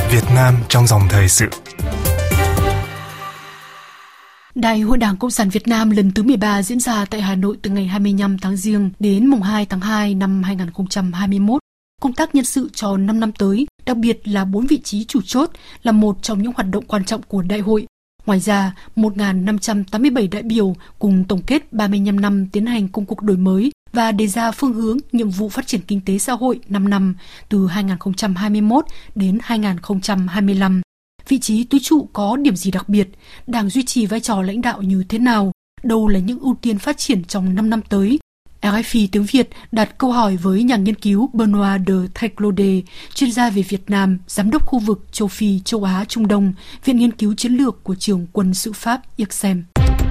Việt Nam trong dòng thời sự. Đại hội Đảng Cộng sản Việt Nam lần thứ 13 diễn ra tại Hà Nội từ ngày 25 tháng Giêng đến mùng 2 tháng 2 năm 2021. Công tác nhân sự cho 5 năm tới, đặc biệt là 4 vị trí chủ chốt, là một trong những hoạt động quan trọng của đại hội. Ngoài ra, 1.587 đại biểu cùng tổng kết 35 năm tiến hành công cuộc đổi mới và đề ra phương hướng nhiệm vụ phát triển kinh tế xã hội 5 năm từ 2021 đến 2025. Vị trí tứ trụ có điểm gì đặc biệt? Đảng duy trì vai trò lãnh đạo như thế nào? Đâu là những ưu tiên phát triển trong 5 năm tới? RFI tiếng Việt đặt câu hỏi với nhà nghiên cứu Benoît de Tréclaudet, chuyên gia về Việt Nam, giám đốc khu vực châu Phi, châu Á, Trung Đông, Viện Nghiên cứu Chiến lược của Trường Quân sự Pháp IRSEM.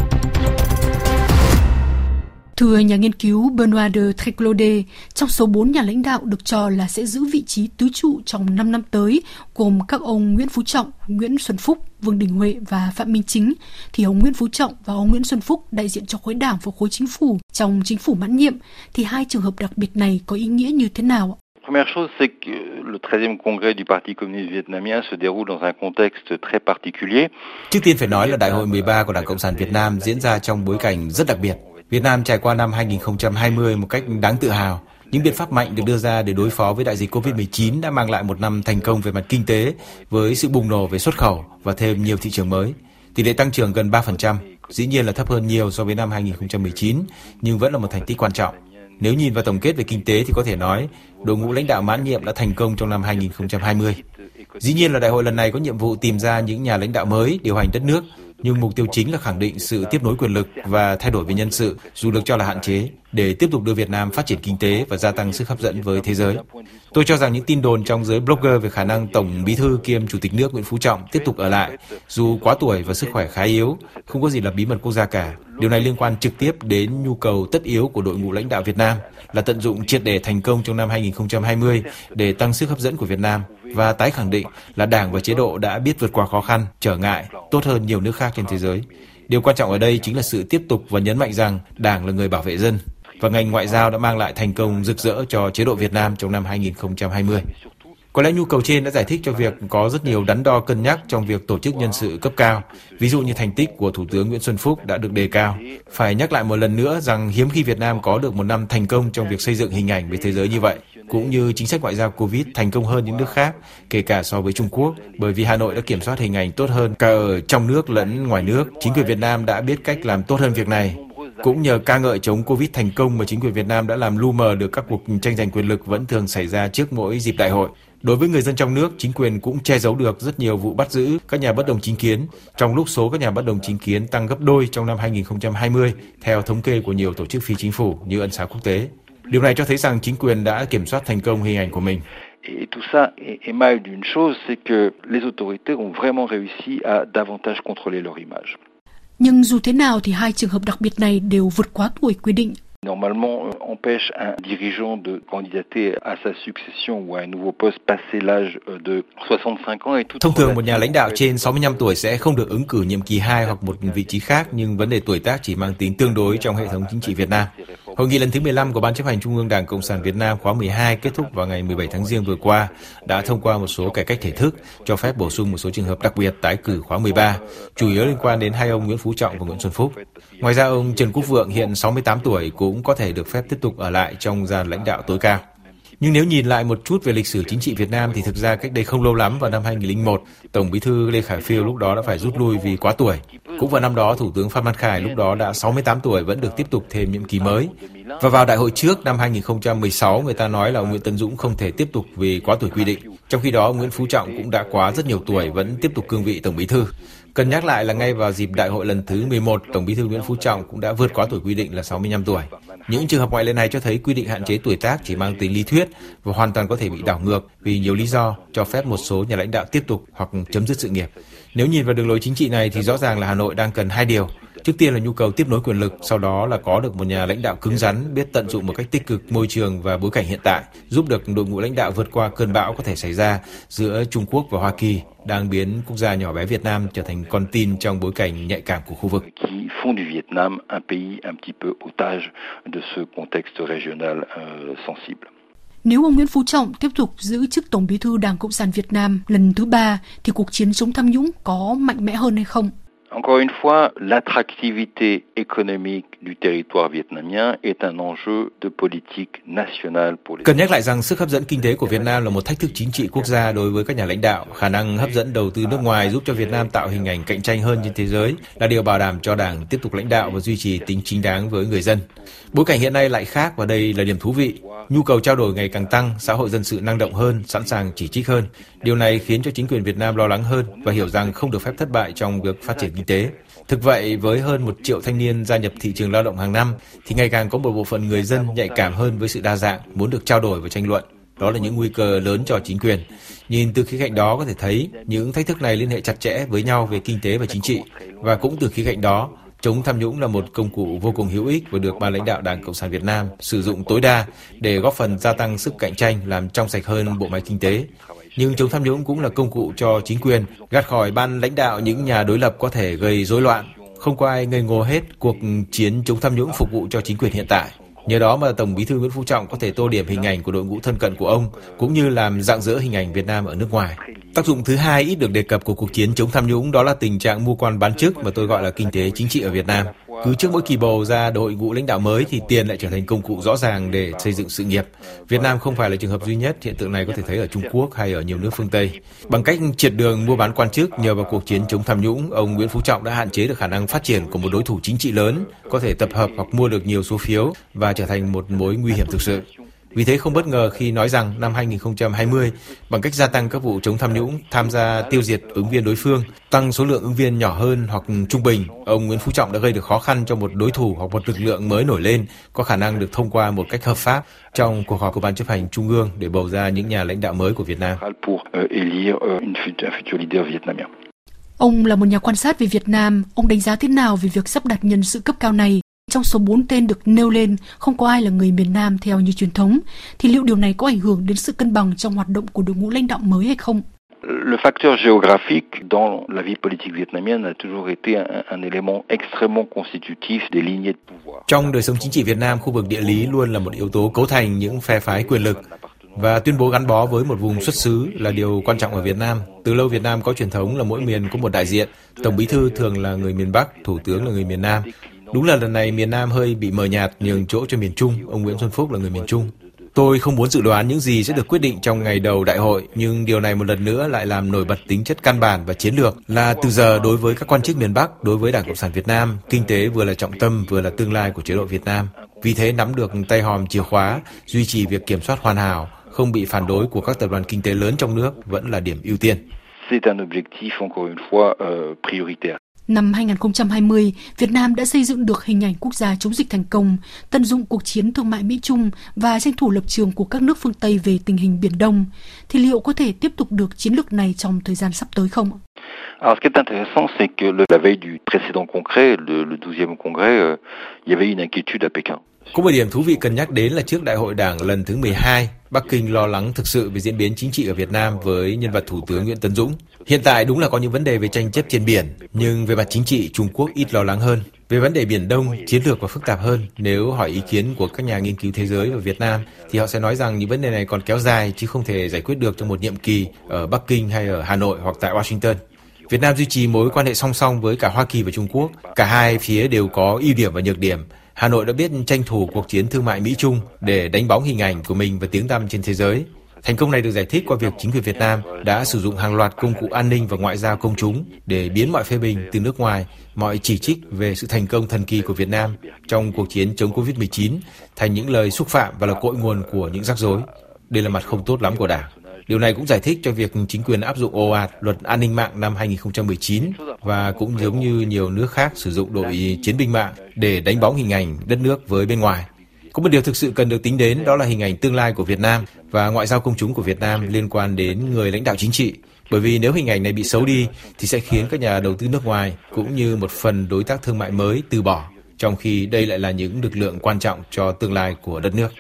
Thưa nhà nghiên cứu Benoît de Tréclaudet, trong số 4 nhà lãnh đạo được cho là sẽ giữ vị trí tứ trụ trong 5 năm tới, gồm các ông Nguyễn Phú Trọng, Nguyễn Xuân Phúc, Vương Đình Huệ và Phạm Minh Chính, thì ông Nguyễn Phú Trọng và ông Nguyễn Xuân Phúc đại diện cho khối đảng và khối chính phủ trong chính phủ mãn nhiệm, thì hai trường hợp đặc biệt này có ý nghĩa như thế nào? Première chose, c'est que le 13e congrès du Parti communiste vietnamien se déroule dans un contexte très particulier. Trước tiên phải nói là Đại hội 13 của Đảng Cộng sản Việt Nam diễn ra trong bối cảnh rất đặc biệt. Việt Nam trải qua năm 2020 một cách đáng tự hào. Những biện pháp mạnh được đưa ra để đối phó với đại dịch Covid-19 đã mang lại một năm thành công về mặt kinh tế với sự bùng nổ về xuất khẩu và thêm nhiều thị trường mới. Tỷ lệ tăng trưởng gần 3%, dĩ nhiên là thấp hơn nhiều so với năm 2019, nhưng vẫn là một thành tích quan trọng. Nếu nhìn vào tổng kết về kinh tế thì có thể nói đội ngũ lãnh đạo mãn nhiệm đã thành công trong năm 2020. Dĩ nhiên là đại hội lần này có nhiệm vụ tìm ra những nhà lãnh đạo mới điều hành đất nước, nhưng mục tiêu chính là khẳng định sự tiếp nối quyền lực và thay đổi về nhân sự, dù được cho là hạn chế, để tiếp tục đưa Việt Nam phát triển kinh tế và gia tăng sức hấp dẫn với thế giới. Tôi cho rằng những tin đồn trong giới blogger về khả năng Tổng Bí thư kiêm Chủ tịch nước Nguyễn Phú Trọng tiếp tục ở lại, dù quá tuổi và sức khỏe khá yếu, không có gì là bí mật quốc gia cả. Điều này liên quan trực tiếp đến nhu cầu tất yếu của đội ngũ lãnh đạo Việt Nam là tận dụng triệt để thành công trong năm 2020 để tăng sức hấp dẫn của Việt Nam và tái khẳng định là Đảng và chế độ đã biết vượt qua khó khăn, trở ngại, tốt hơn nhiều nước khác trên thế giới. Điều quan trọng ở đây chính là sự tiếp tục và nhấn mạnh rằng Đảng là người bảo vệ dân và ngành ngoại giao đã mang lại thành công rực rỡ cho chế độ Việt Nam trong năm 2020. Có lẽ nhu cầu trên đã giải thích cho việc có rất nhiều đắn đo cân nhắc trong việc tổ chức nhân sự cấp cao. Ví dụ như thành tích của Thủ tướng Nguyễn Xuân Phúc đã được đề cao. Phải nhắc lại một lần nữa rằng hiếm khi Việt Nam có được một năm thành công trong việc xây dựng hình ảnh về thế giới như vậy, cũng như chính sách ngoại giao Covid thành công hơn những nước khác, kể cả so với Trung Quốc, bởi vì Hà Nội đã kiểm soát hình ảnh tốt hơn cả ở trong nước lẫn ngoài nước. Chính quyền Việt Nam đã biết cách làm tốt hơn việc này. Cũng nhờ ca ngợi chống Covid thành công mà chính quyền Việt Nam đã làm lu mờ được các cuộc tranh giành quyền lực vẫn thường xảy ra trước mỗi dịp đại hội. Đối với người dân trong nước, chính quyền cũng che giấu được rất nhiều vụ bắt giữ các nhà bất đồng chính kiến, trong lúc số các nhà bất đồng chính kiến tăng gấp đôi trong năm 2020, theo thống kê của nhiều tổ chức phi chính phủ như Ân xá quốc tế. Điều này cho thấy rằng chính quyền đã kiểm soát thành công hình ảnh của mình. Et tout ça émane d'une chose, c'est que les autorités ont vraiment réussi à davantage contrôler leur image. Nhưng dù thế nào thì hai trường hợp đặc biệt này đều vượt quá tuổi quy định. Normalement, empêche un dirigeant de candidater à sa succession ou à un nouveau poste passé l'âge de 65 ans et tout. Thông thường một nhà lãnh đạo trên 65 tuổi sẽ không được ứng cử nhiệm kỳ 2 hoặc một vị trí khác, nhưng vấn đề tuổi tác chỉ mang tính tương đối trong hệ thống chính trị Việt Nam. Hội nghị lần thứ 15 của Ban chấp hành Trung ương Đảng Cộng sản Việt Nam khóa 12 kết thúc vào ngày 17 tháng Giêng vừa qua đã thông qua một số cải cách thể thức, cho phép bổ sung một số trường hợp đặc biệt tái cử khóa 13, chủ yếu liên quan đến hai ông Nguyễn Phú Trọng và Nguyễn Xuân Phúc. Ngoài ra, ông Trần Quốc Vượng hiện 68 tuổi cũng có thể được phép tiếp tục ở lại trong gian lãnh đạo tối cao. Nhưng nếu nhìn lại một chút về lịch sử chính trị Việt Nam thì thực ra cách đây không lâu lắm, vào năm 2001, Tổng Bí thư Lê Khả Phiêu lúc đó đã phải rút lui vì quá tuổi. Cũng vào năm đó, Thủ tướng Phan Văn Khải lúc đó đã 68 tuổi vẫn được tiếp tục thêm nhiệm kỳ mới. Và vào đại hội trước năm 2016, người ta nói là ông Nguyễn Tấn Dũng không thể tiếp tục vì quá tuổi quy định. Trong khi đó, ông Nguyễn Phú Trọng cũng đã quá rất nhiều tuổi vẫn tiếp tục cương vị Tổng Bí thư. Cần nhắc lại là ngay vào dịp đại hội lần thứ 11, Tổng Bí thư Nguyễn Phú Trọng cũng đã vượt quá tuổi quy định là 65 tuổi. Những trường hợp ngoại lệ này cho thấy quy định hạn chế tuổi tác chỉ mang tính lý thuyết và hoàn toàn có thể bị đảo ngược vì nhiều lý do cho phép một số nhà lãnh đạo tiếp tục hoặc chấm dứt sự nghiệp. Nếu nhìn vào đường lối chính trị này thì rõ ràng là Hà Nội đang cần hai điều. Trước tiên là nhu cầu tiếp nối quyền lực, sau đó là có được một nhà lãnh đạo cứng rắn, biết tận dụng một cách tích cực môi trường và bối cảnh hiện tại, giúp được đội ngũ lãnh đạo vượt qua cơn bão có thể xảy ra giữa Trung Quốc và Hoa Kỳ, đang biến quốc gia nhỏ bé Việt Nam trở thành con tin trong bối cảnh nhạy cảm của khu vực. Qui font du Vietnam un pays un petit peu otage de ce contexte régional sensible. Nếu ông Nguyễn Phú Trọng tiếp tục giữ chức Tổng Bí thư Đảng Cộng sản Việt Nam lần thứ 3 thì cuộc chiến chống tham nhũng có mạnh mẽ hơn hay không? Encore une fois, l'attractivité économique du territoire vietnamien est un enjeu de politique nationale pour les. Cần nhắc lại rằng sức hấp dẫn kinh tế của Việt Nam là một thách thức chính trị quốc gia đối với các nhà lãnh đạo. Khả năng hấp dẫn đầu tư nước ngoài giúp cho Việt Nam tạo hình ảnh cạnh tranh hơn trên thế giới là điều bảo đảm cho Đảng tiếp tục lãnh đạo và duy trì tính chính đáng với người dân. Bối cảnh hiện nay lại khác và đây là điểm thú vị. Nhu cầu trao đổi ngày càng tăng, xã hội dân sự năng động hơn, sẵn sàng chỉ trích hơn. Điều này khiến cho chính quyền Việt Nam lo lắng hơn và hiểu rằng không được phép thất bại trong việc phát triển kinh tế. Thực vậy, với hơn 1 triệu thanh niên gia nhập thị trường lao động hàng năm, thì ngày càng có một bộ phận người dân nhạy cảm hơn với sự đa dạng, muốn được trao đổi và tranh luận. Đó là những nguy cơ lớn cho chính quyền. Nhìn từ khía cạnh đó có thể thấy những thách thức này liên hệ chặt chẽ với nhau về kinh tế và chính trị. Và cũng từ khía cạnh đó, chống tham nhũng là một công cụ vô cùng hữu ích và được ban lãnh đạo Đảng Cộng sản Việt Nam sử dụng tối đa để góp phần gia tăng sức cạnh tranh, làm trong sạch hơn bộ máy kinh tế. Nhưng chống tham nhũng cũng là công cụ cho chính quyền gạt khỏi ban lãnh đạo những nhà đối lập có thể gây rối loạn. Không có ai ngây ngô hết, cuộc chiến chống tham nhũng phục vụ cho chính quyền hiện tại. Nhờ đó mà Tổng Bí thư Nguyễn Phú Trọng có thể tô điểm hình ảnh của đội ngũ thân cận của ông, cũng như làm rạng rỡ hình ảnh Việt Nam ở nước ngoài. Tác dụng thứ hai ít được đề cập của cuộc chiến chống tham nhũng đó là tình trạng mưu quan bán chức mà tôi gọi là kinh tế chính trị ở Việt Nam. Cứ trước mỗi kỳ bầu ra đội ngũ lãnh đạo mới thì tiền lại trở thành công cụ rõ ràng để xây dựng sự nghiệp. Việt Nam không phải là trường hợp duy nhất, hiện tượng này có thể thấy ở Trung Quốc hay ở nhiều nước phương Tây. Bằng cách triệt đường mua bán quan chức nhờ vào cuộc chiến chống tham nhũng, ông Nguyễn Phú Trọng đã hạn chế được khả năng phát triển của một đối thủ chính trị lớn, có thể tập hợp hoặc mua được nhiều số phiếu và trở thành một mối nguy hiểm thực sự. Vì thế không bất ngờ khi nói rằng năm 2020, bằng cách gia tăng các vụ chống tham nhũng, tham gia tiêu diệt ứng viên đối phương, tăng số lượng ứng viên nhỏ hơn hoặc trung bình, ông Nguyễn Phú Trọng đã gây được khó khăn cho một đối thủ hoặc một lực lượng mới nổi lên có khả năng được thông qua một cách hợp pháp trong cuộc họp của Ban chấp hành Trung ương để bầu ra những nhà lãnh đạo mới của Việt Nam. Ông là một nhà quan sát về Việt Nam, ông đánh giá thế nào về việc sắp đặt nhân sự cấp cao này? Trong số 4 tên được nêu lên, không có ai là người miền Nam theo như truyền thống, thì liệu điều này có ảnh hưởng đến sự cân bằng trong hoạt động của đội ngũ lãnh đạo mới hay không? Le facteur géographique dans la vie politique vietnamienne a toujours été un élément extrêmement constitutif des lignées de pouvoir. Trong đời sống chính trị Việt Nam, khu vực địa lý luôn là một yếu tố cấu thành những phe phái quyền lực. Và tuyên bố gắn bó với một vùng xuất xứ là điều quan trọng ở Việt Nam. Từ lâu Việt Nam có truyền thống là mỗi miền có một đại diện. Tổng bí thư thường là người miền Bắc, thủ tướng là người miền Nam. Đúng là lần này miền Nam hơi bị mờ nhạt, nhường chỗ cho miền Trung. Ông Nguyễn Xuân Phúc là người miền Trung. Tôi không muốn dự đoán những gì sẽ được quyết định trong ngày đầu đại hội, nhưng điều này một lần nữa lại làm nổi bật tính chất căn bản và chiến lược là từ giờ đối với các quan chức miền Bắc, đối với Đảng Cộng sản Việt Nam, kinh tế vừa là trọng tâm vừa là tương lai của chế độ Việt Nam. Vì thế nắm được tay hòm chìa khóa, duy trì việc kiểm soát hoàn hảo, không bị phản đối của các tập đoàn kinh tế lớn trong nước vẫn là điểm ưu tiên. C'est un objectif encore une fois prioritaire. Năm 2020, Việt Nam đã xây dựng được hình ảnh quốc gia chống dịch thành công, tận dụng cuộc chiến thương mại Mỹ-Trung và tranh thủ lập trường của các nước phương Tây về tình hình Biển Đông. Thì liệu có thể tiếp tục được chiến lược này trong thời gian sắp tới không? Alors, ce qui est intéressant, c'est que la veille du précédent congrès, le 12e congrès, il y avait une inquiétude à Pékin. Có một điểm thú vị cần nhắc đến là trước Đại hội Đảng lần thứ 12, Bắc Kinh lo lắng thực sự về diễn biến chính trị ở Việt Nam với nhân vật Thủ tướng Nguyễn Tấn Dũng. Hiện tại đúng là có những vấn đề về tranh chấp trên biển, nhưng về mặt chính trị, Trung Quốc ít lo lắng hơn. Về vấn đề Biển Đông, chiến lược và phức tạp hơn. Nếu hỏi ý kiến của các nhà nghiên cứu thế giới và Việt Nam, thì họ sẽ nói rằng những vấn đề này còn kéo dài chứ không thể giải quyết được trong một nhiệm kỳ ở Bắc Kinh hay ở Hà Nội hoặc tại Washington. Việt Nam duy trì mối quan hệ song song với cả Hoa Kỳ và Trung Quốc. Cả hai phía đều có ưu điểm và nhược điểm. Hà Nội đã biết tranh thủ cuộc chiến thương mại Mỹ-Trung để đánh bóng hình ảnh của mình và tiếng tăm trên thế giới. Thành công này được giải thích qua việc chính quyền Việt Nam đã sử dụng hàng loạt công cụ an ninh và ngoại giao công chúng để biến mọi phê bình từ nước ngoài, mọi chỉ trích về sự thành công thần kỳ của Việt Nam trong cuộc chiến chống Covid-19 thành những lời xúc phạm và là cội nguồn của những rắc rối. Đây là mặt không tốt lắm của Đảng. Điều này cũng giải thích cho việc chính quyền áp dụng ồ ạt luật an ninh mạng năm 2019 và cũng giống như nhiều nước khác sử dụng đội chiến binh mạng để đánh bóng hình ảnh đất nước với bên ngoài. Có một điều thực sự cần được tính đến đó là hình ảnh tương lai của Việt Nam và ngoại giao công chúng của Việt Nam liên quan đến người lãnh đạo chính trị. Bởi vì nếu hình ảnh này bị xấu đi thì sẽ khiến các nhà đầu tư nước ngoài cũng như một phần đối tác thương mại mới từ bỏ, trong khi đây lại là những lực lượng quan trọng cho tương lai của đất nước.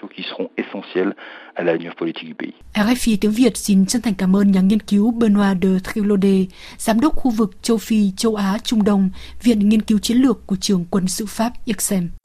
RFI tiếng Việt xin chân thành cảm ơn nhà nghiên cứu Benoît de Trilaudet, giám đốc khu vực châu Phi, châu Á, Trung Đông, Viện Nghiên cứu Chiến lược của Trường Quân sự Pháp IRSEM.